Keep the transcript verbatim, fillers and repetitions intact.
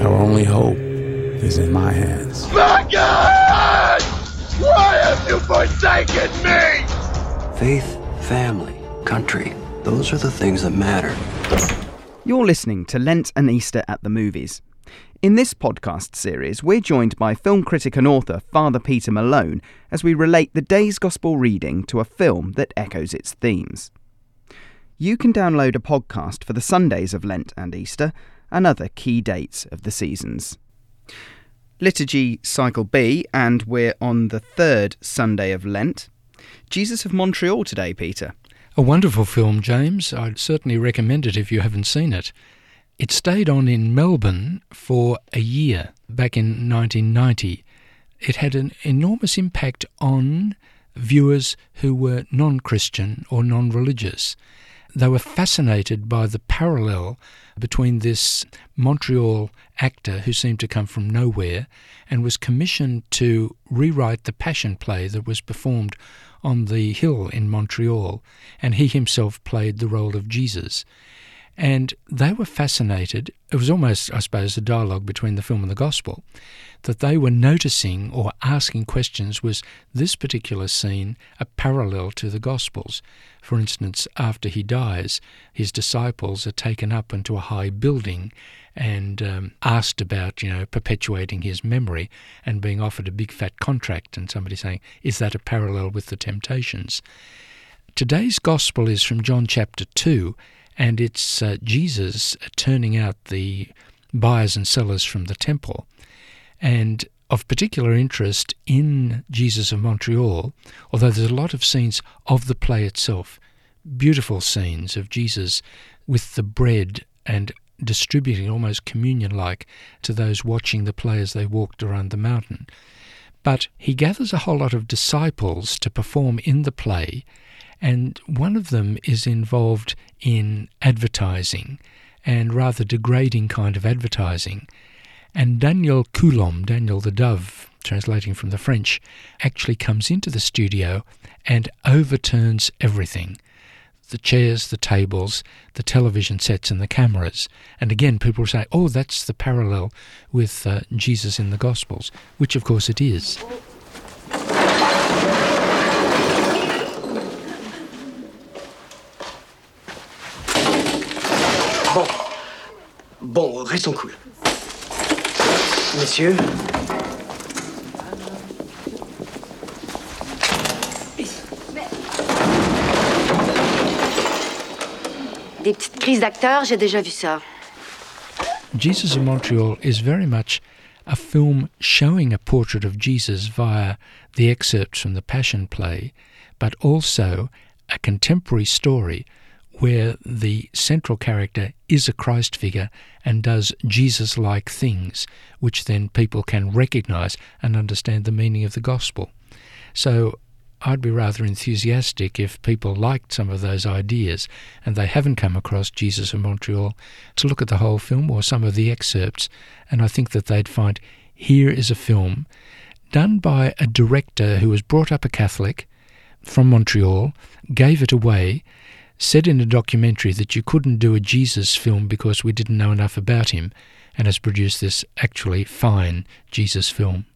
Our only hope is in my hands. My God! Why have you forsaken me? Faith, family, country, those are the things that matter. You're listening to Lent and Easter at the Movies. In this podcast series, we're joined by film critic and author Father Peter Malone as we relate the day's Gospel reading to a film that echoes its themes. You can download a podcast for the Sundays of Lent and Easter and other key dates of the seasons. Liturgy Cycle B, and we're on the third Sunday of Lent. Jesus of Montreal today, Peter. A wonderful film, James. I'd certainly recommend it if you haven't seen it. It stayed on in Melbourne for a year, back in nineteen ninety. It had an enormous impact on viewers who were non-Christian or non-religious. They were fascinated by the parallel between this Montreal actor who seemed to come from nowhere and was commissioned to rewrite the Passion play that was performed on the hill in Montreal, and he himself played the role of Jesus. And they were fascinated. It was almost, I suppose, a dialogue between the film and the gospel, that they were noticing or asking questions, was this particular scene a parallel to the Gospels? For instance, after he dies, his disciples are taken up into a high building and um, asked about, you know, perpetuating his memory and being offered a big fat contract, and somebody saying, is that a parallel with the Temptations? Today's Gospel is from John chapter two, and it's uh, Jesus turning out the buyers and sellers from the temple. And of particular interest in Jesus of Montreal, although there's a lot of scenes of the play itself, beautiful scenes of Jesus with the bread and distributing almost communion-like to those watching the play as they walked around the mountain. But he gathers a whole lot of disciples to perform in the play, and one of them is involved in advertising, and rather degrading kind of advertising. And Daniel Coulomb, Daniel the Dove, translating from the French, actually comes into the studio and overturns everything. The chairs, the tables, the television sets and the cameras. And again, people say, oh, that's the parallel with uh, Jesus in the Gospels, which of course it is. Bon. Bon, restons cool. Messieurs. Des petites crises d'acteurs, j'ai déjà vu ça. Jesus of Montreal is very much a film showing a portrait of Jesus via the excerpts from the Passion play, but also a contemporary story where the central character is a Christ figure and does Jesus-like things, which then people can recognise and understand the meaning of the gospel. So I'd be rather enthusiastic if people liked some of those ideas and they haven't come across Jesus of Montreal to look at the whole film or some of the excerpts, and I think that they'd find here is a film done by a director who was brought up a Catholic from Montreal, gave it away, said in a documentary that you couldn't do a Jesus film because we didn't know enough about him, and has produced this actually fine Jesus film.